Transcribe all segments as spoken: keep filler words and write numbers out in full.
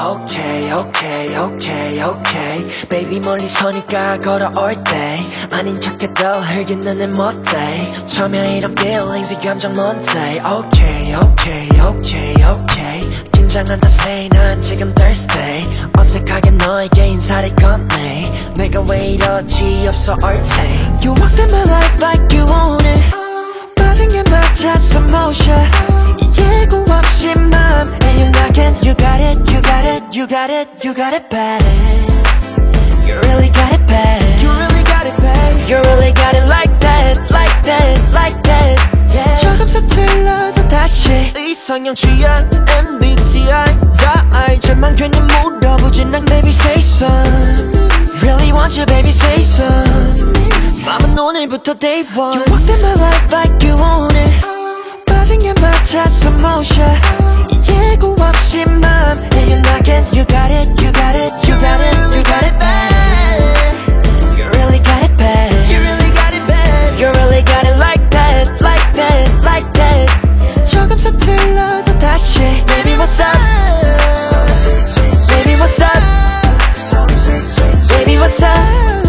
Okay, okay, okay, okay Baby 멀리서니까 걸어올 때 아닌 척해도 흘긴 눈은 못돼 처음에 이런 feelings 이 감정 뭔데 Okay, okay, okay, okay 긴장한다 say 난 지금 thirsty 어색하게 너에게 인사를 건네 내가 왜 이러지 없어 얼탱 You walked in my life like you own it 빠진 게 맞아 slow motion 예고 없이 맘에 you knockin' You got it, you got it, you got it, you got it bad You really got it bad You really got it bad You really got it like that, like that, like that yeah. 조금 서툴러도 다시 이상형 취향 엠비티아이 다 알지만 괜히 물어보진 난 baby say some Really want you baby say some 맘은 오늘부터 day one You walked in my life like you own it 빠진 게 맞아 slow motion 예고 없이 맘에 you knockin' You got it, you got it, you got it, you got it bad You really got it bad You really got it bad You really got it like that, like that, like that 조금 서툴러도 다시 Baby what's up Baby what's up Baby what's up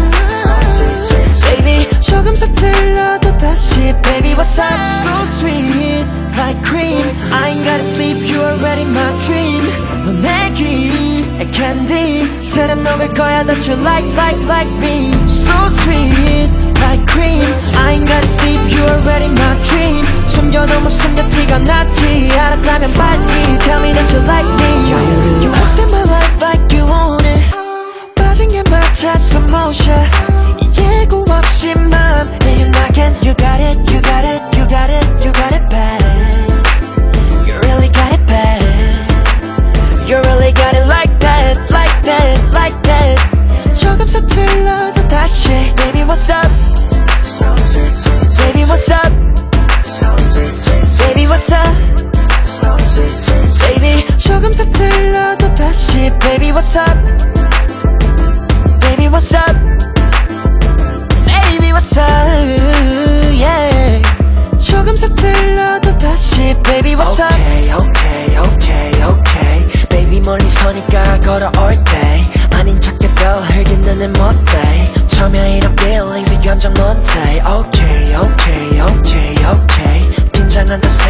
Baby 조금 서툴러도 다시 Baby what's up So sweet like cream I ain't gotta sleep you already my dream 너 내 귀에 candy처럼 녹을 거야 That you like like like me So sweet like cream I ain't gotta sleep you already my dream 숨겨도 못 숨겨 티가 나지 알았다면 빨리 Tell me that you like me You walked in my life like you own it 빠진 게 맞아 slow motion 예고 없이 맘에 you knockin' You got it, you got it, you got it, you got it bad You really got it bad You really got it like that, like that, like that 조금 서툴러도 다시 Baby what's up Baby what's up Baby what's up Baby 조금 서툴러도 다시 Baby what's up Baby what's up Baby what's up yeah 조금 서툴러도 다시 Baby what's up Okay okay okay okay Baby 멀리서니까 걸어올 때 아닌 척해도 흘긴 눈은 못돼 처음에 이런 feelings 이 감정 뭔데 Okay okay okay okay 긴장한다